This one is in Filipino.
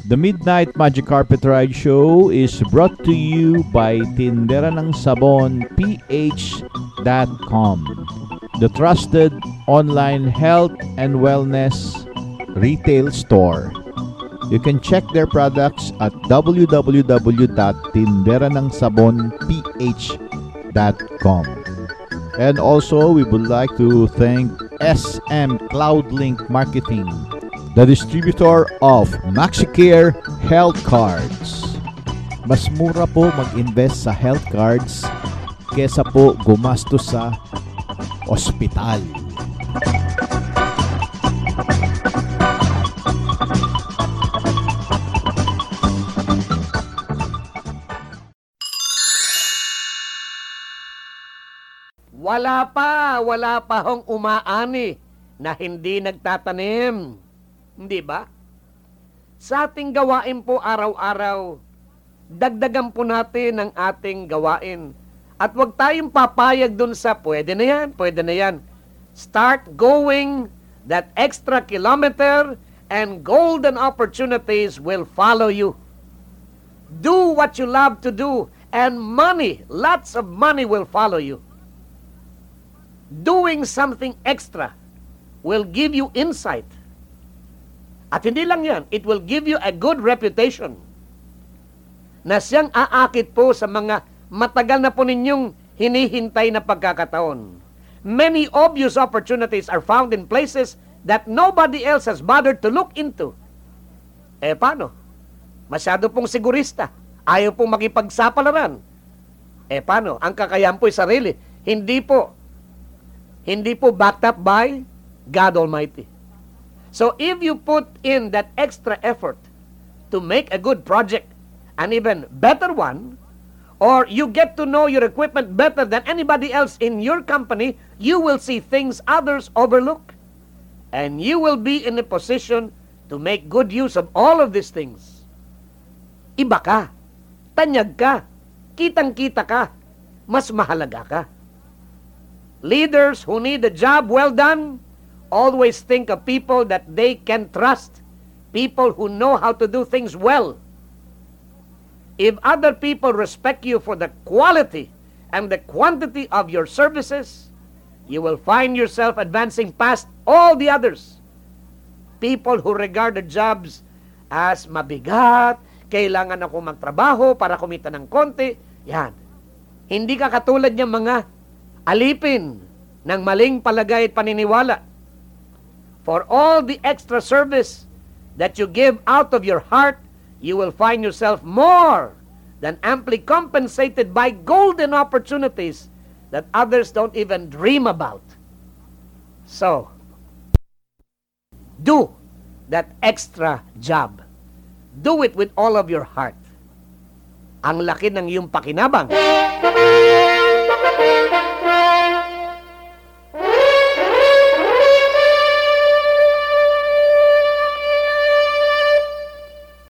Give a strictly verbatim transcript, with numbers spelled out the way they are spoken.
The Midnight Magic Carpet Ride Show is brought to you by Tindera ng Sabon P H dot com, the trusted online health and wellness retail store. You can check their products at w w w dot tindera ng sabon p h dot com. And also, we would like to thank S M Cloudlink Marketing, the distributor of MaxiCare Health Cards. Mas mura po mag-invest sa health cards kesa po gumastos sa ospital. Wala pa, wala pa hong umaani na hindi nagtatanim. Hindi ba? Sa ating gawain po araw-araw, dagdagan po natin ang ating gawain. At huwag tayong papayag dun sa pwede na yan, pwede na yan. Start going that extra kilometer and golden opportunities will follow you. Do what you love to do and money, lots of money will follow you. Doing something extra will give you insight. At hindi lang yan, it will give you a good reputation na siyang aakit po sa mga matagal na po ninyong hinihintay na pagkakataon. Many obvious opportunities are found in places that nobody else has bothered to look into. Eh paano? Masyado pong sigurista. Ayaw pong makipagsapalaran. Eh paano? Ang kakayahan po'y sarili. Hindi po. Hindi po backed up by God Almighty. So if you put in that extra effort to make a good project, an even better one, or you get to know your equipment better than anybody else in your company, you will see things others overlook. And you will be in a position to make good use of all of these things. Iba ka, tanyag ka, kitang-kita ka, mas mahalaga ka. Leaders who need a job well done always think of people that they can trust, people who know how to do things well. If other people respect you for the quality and the quantity of your services, you will find yourself advancing past all the others. People who regard the jobs as mabigat, kailangan ako magtrabaho para kumita ng konti, yan. Hindi ka katulad ng mga alipin ng maling palagay at paniniwala. For all the extra service that you give out of your heart, you will find yourself more than amply compensated by golden opportunities that others don't even dream about. So, do that extra job. Do it with all of your heart. Ang laki ng iyong pakinabang